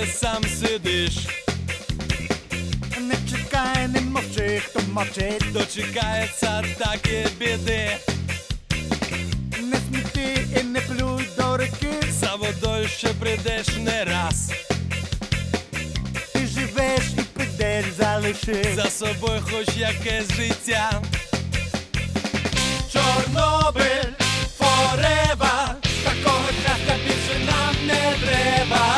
коли сам сидиш. Не чекай, не мовчи, хто мовчить, Дочекається такі біди. не сміти і не плюй до реки. За водою ще прийдеш не раз. Ти живеш і підеш, залиши За собою хоч якесь життя. Чорнобиль, forever. Такого щастя більше нам не треба.